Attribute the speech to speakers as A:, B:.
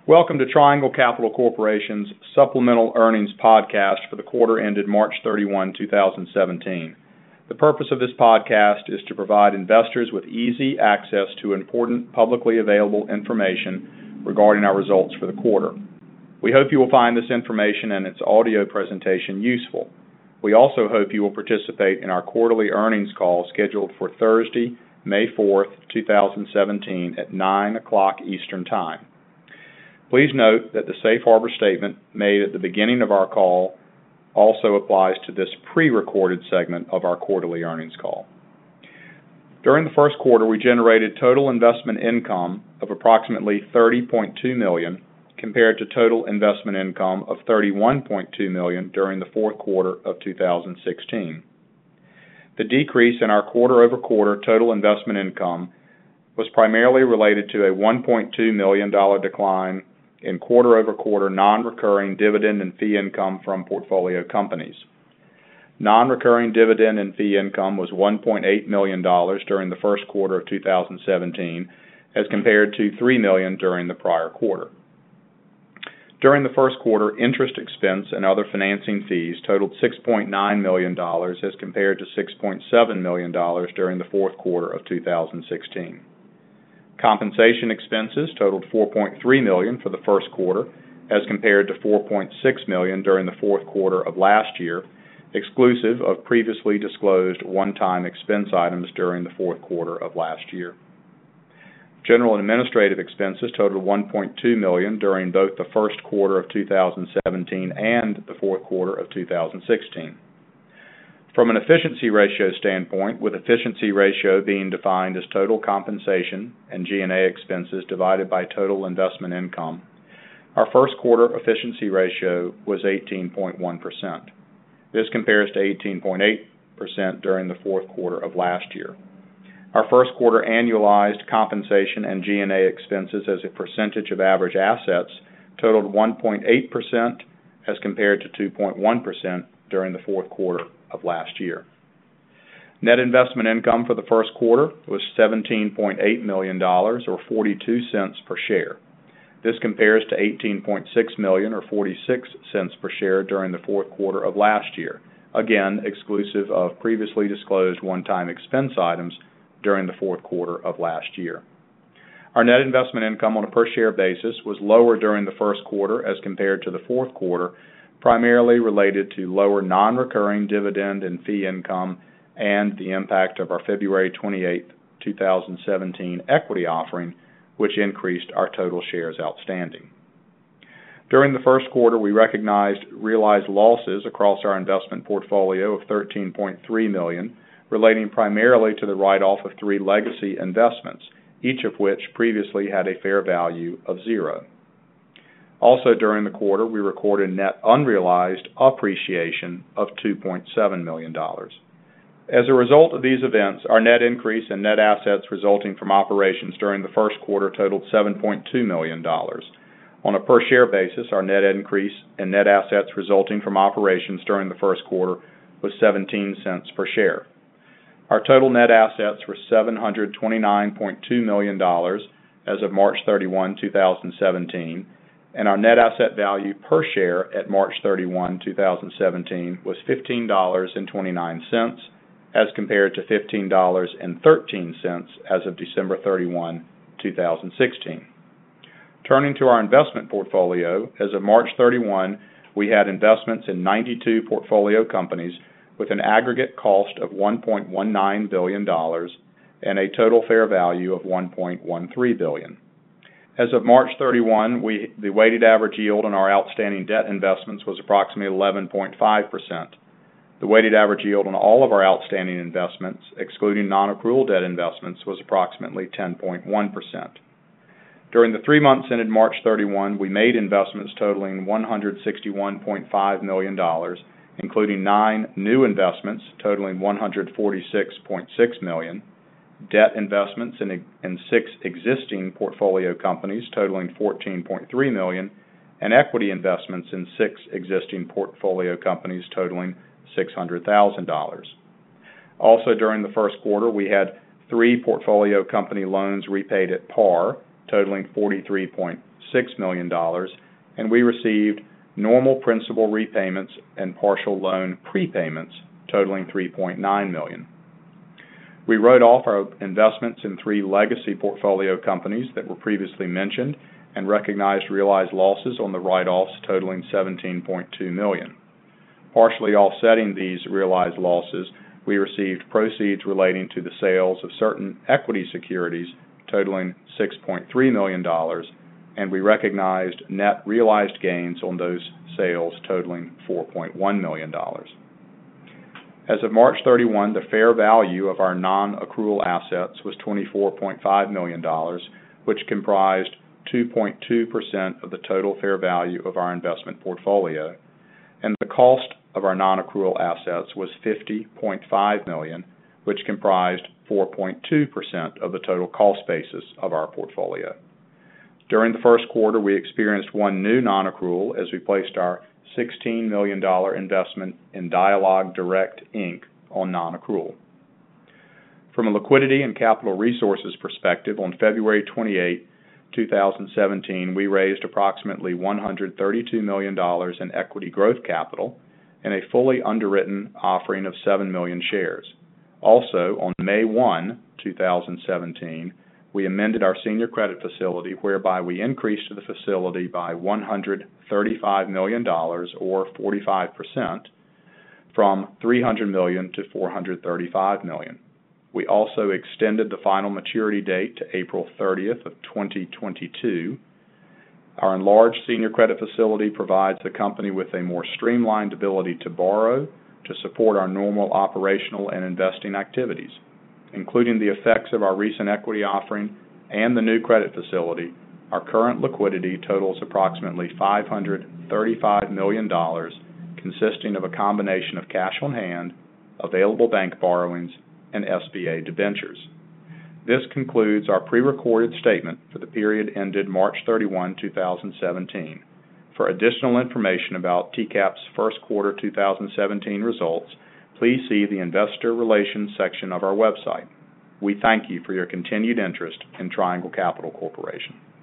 A: Welcome to Triangle Capital Corporation's Supplemental Earnings Podcast for the quarter ended March 31, 2017. The purpose of this podcast is to provide investors with easy access to important publicly available information regarding our results for the quarter. We hope you will find this information and its audio presentation useful. We also hope you will participate in our quarterly earnings call scheduled for Thursday, May 4th, 2017 at 9 o'clock Eastern Time. Please note that the safe harbor statement made at the beginning of our call also applies to this pre-recorded segment of our quarterly earnings call. During the first quarter, we generated total investment income of approximately $30.2 million compared to total investment income of $31.2 million during the fourth quarter of 2016. The decrease in our quarter-over-quarter total investment income was primarily related to a $1.2 million decline in quarter-over-quarter non-recurring dividend and fee income from portfolio companies. Non-recurring dividend and fee income was $1.8 million during the first quarter of 2017 as compared to $3 million during the prior quarter. During the first quarter, interest expense and other financing fees totaled $6.9 million as compared to $6.7 million during the fourth quarter of 2016. Compensation expenses totaled $4.3 million for the first quarter as compared to $4.6 million during the fourth quarter of last year, exclusive of previously disclosed one-time expense items during the fourth quarter of last year. General and administrative expenses totaled $1.2 million during both the first quarter of 2017 and the fourth quarter of 2016. From an efficiency ratio standpoint, with efficiency ratio being defined as total compensation and G&A expenses divided by total investment income, our first quarter efficiency ratio was 18.1%. This compares to 18.8% during the fourth quarter of last year. Our first quarter annualized compensation and G&A expenses as a percentage of average assets totaled 1.8% as compared to 2.1% during the fourth quarter of last year. Net investment income for the first quarter was $17.8 million or 42 cents per share. This compares to $18.6 million or 46 cents per share during the fourth quarter of last year, again exclusive of previously disclosed one-time expense items during the fourth quarter of last year. Our net investment income on a per-share basis was lower during the first quarter as compared to the fourth quarter, primarily related to lower non-recurring dividend and fee income and the impact of our February 28, 2017 equity offering, which increased our total shares outstanding. During the first quarter, we recognized realized losses across our investment portfolio of $13.3 million, relating primarily to the write-off of 3 legacy investments, each of which previously had a fair value of 0. Also during the quarter, we recorded net unrealized appreciation of $2.7 million. As a result of these events, our net increase in net assets resulting from operations during the first quarter totaled $7.2 million. On a per-share basis, our net increase in net assets resulting from operations during the first quarter was 17 cents per share. Our total net assets were $729.2 million as of March 31, 2017, and our net asset value per share at March 31, 2017 was $15.29 as compared to $15.13 as of December 31, 2016. Turning to our investment portfolio, as of March 31, we had investments in 92 portfolio companies with an aggregate cost of $1.19 billion and a total fair value of $1.13 billion. As of March 31, the weighted average yield on our outstanding debt investments was approximately 11.5%. The weighted average yield on all of our outstanding investments, excluding non-accrual debt investments, was approximately 10.1%. During the 3 months ended March 31, we made investments totaling $161.5 million, including 9 new investments totaling $146.6 million, debt investments in 6 existing portfolio companies totaling $14.3 million, and equity investments in 6 existing portfolio companies totaling $600,000. Also during the first quarter, we had 3 portfolio company loans repaid at par totaling $43.6 million, and we received normal principal repayments and partial loan prepayments totaling $3.9 million. We wrote off our investments in 3 legacy portfolio companies that were previously mentioned and recognized realized losses on the write-offs totaling $17.2 million. Partially offsetting these realized losses, we received proceeds relating to the sales of certain equity securities totaling $6.3 million, and we recognized net realized gains on those sales totaling $4.1 million. As of March 31, the fair value of our non-accrual assets was $24.5 million, which comprised 2.2% of the total fair value of our investment portfolio, and the cost of our non-accrual assets was $50.5 million, which comprised 4.2% of the total cost basis of our portfolio. During the first quarter, we experienced one new non-accrual as we placed our $16 million investment in Dialogue Direct, Inc. on non-accrual. From a liquidity and capital resources perspective, on February 28, 2017, we raised approximately $132 million in equity growth capital in a fully underwritten offering of 7 million shares. Also, on May 1, 2017, we amended our senior credit facility whereby we increased the facility by $135 million, or 45%, from $300 million to $435 million. We also extended the final maturity date to April 30th of 2022. Our enlarged senior credit facility provides the company with a more streamlined ability to borrow to support our normal operational and investing activities. Including the effects of our recent equity offering and the new credit facility, our current liquidity totals approximately $535 million, consisting of a combination of cash on hand, available bank borrowings, and SBA debentures. This concludes our pre-recorded statement for the period ended March 31, 2017. For additional information about TCAP's first quarter 2017 results, please see the Investor Relations section of our website. We thank you for your continued interest in Triangle Capital Corporation.